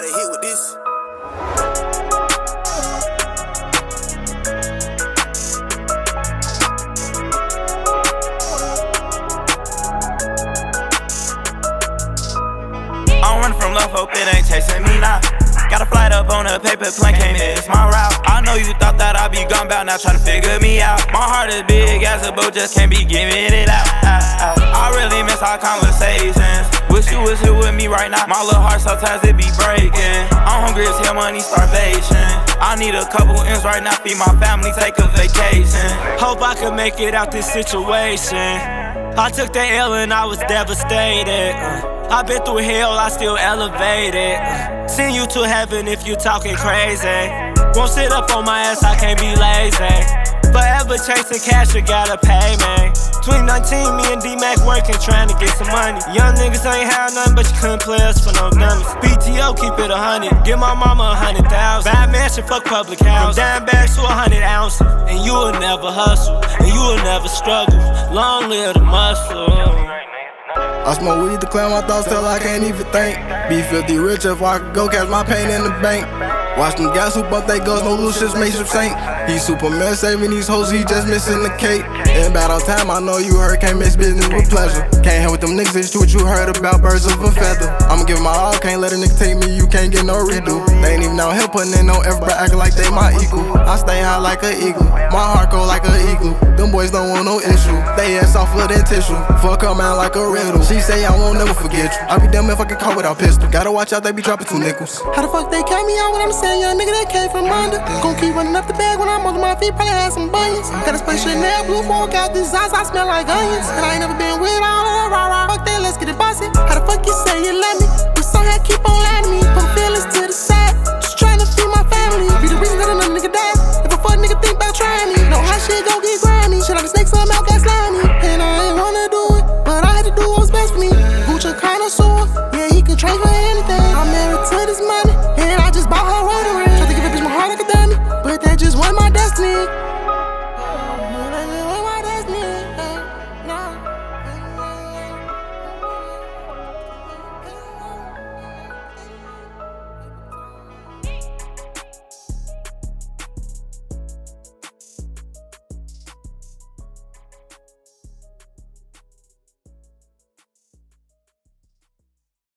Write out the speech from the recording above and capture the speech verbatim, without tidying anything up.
gotta hit with this. I'm running from love, hope it ain't chasing me now. Got a flight up on a paper plane, can't miss my route. I know you thought that I'd be gone bout, now try to figure me out. My heart is big as a boat, just can't be giving it out, out, out. I really miss our conversations. Wish you was here with me right now. My little heart sometimes it be breaking. I'm hungry as hell, money starvation. I need a couple M's right now, feed my family, take a vacation. Hope I can make it out this situation. I took the L and I was devastated. uh. I been through hell, I still elevated. uh. Send you to heaven if you talking crazy. Won't sit up on my ass, I can't be lazy. Forever chasing cash, you gotta pay me. twenty nineteen, me and D-Mac working, trying to get some money. Young niggas ain't had nothing, but you couldn't play us for no numbers. P T O, keep it a hundred. Give my mama a hundred thousand. Bad mansion, fuck public house. From dime bags to a hundred ounces. And you will never hustle, and you will never struggle. Long live the muscle. I smoke weed to clear my thoughts till I can't even think. Be filthy rich if I could go catch my pain in the bank. Watch them guys who bump they guns, no loose shits, make some saint. He Superman saving these hoes, he just missing the cake. In battle time, I know you heard, can't mix business with pleasure. Can't hang with them niggas, it's what you heard about birds of a feather. I'ma give my all, can't let a nigga take me, you can't get no redo. They ain't even out here putting in no effort, but acting like they my equal. I stay high like an eagle, my heart cold like an eagle. Them boys don't want no issue, they ass off of than tissue. Fuck her man like a riddle, she say I won't never forget you. I be damn if I get caught without pistol. Gotta watch out, they be dropping two nickels. How the fuck they count me out when I'm saying young nigga that came from under? Gon' keep running up the bag when I'm on my feet, probably had some bunions. Got a special nail, blue fork out these eyes, I smell like onions. And I ain't never been with all that rah rah. Fuck that, let's get it bustin'. How the fuck you say you love me? But somehow keep on lying to me. Put feelings to the side, just trying to feed my family. Be the reason that another nigga died. If a fuck nigga think about trying me, know how shit gon' get